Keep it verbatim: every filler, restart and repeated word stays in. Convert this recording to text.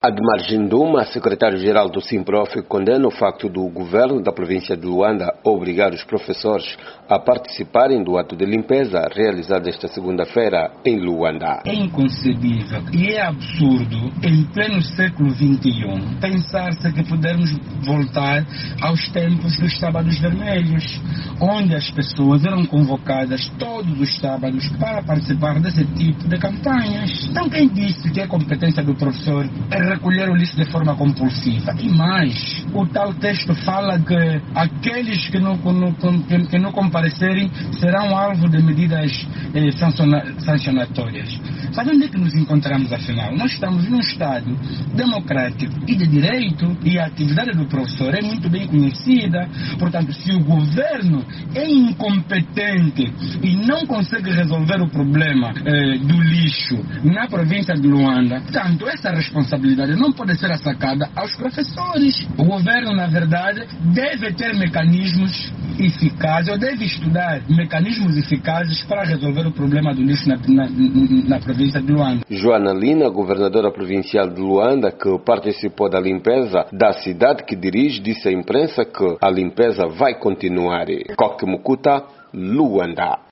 Admar Jinduma, secretário-geral do Simprof, condena o facto do governo da província de Luanda obrigar os professores a participarem do ato de limpeza realizado esta segunda-feira em Luanda. É inconcebível e é absurdo, em pleno século vinte e um, pensar-se que pudermos voltar aos tempos dos sábados vermelhos, onde as pessoas eram convocadas todos os sábados para participar desse tipo de campanhas. Então quem disse que é competência do professor é recolher o lixo de forma compulsiva? E mais, o tal texto fala que aqueles que não, que, que não comparecerem serão alvo de medidas eh, sancionatórias. Mas onde é que nos encontramos afinal? Nós estamos num Estado democrático e de direito, e a atividade do professor é muito bem conhecida. Portanto, se o governo é incompetente e não consegue resolver o problema eh, do lixo na província de Luanda, portanto, essa responsabilidade não pode ser assacada aos professores. O governo, na verdade, deve ter mecanismos eficazes, ou deve estudar mecanismos eficazes para resolver o problema do lixo na, na, na província de Luanda. Joana Lina, governadora provincial de Luanda, que participou da limpeza da cidade que dirige, disse à imprensa que a limpeza vai continuar. Coque Mukuta, Luanda.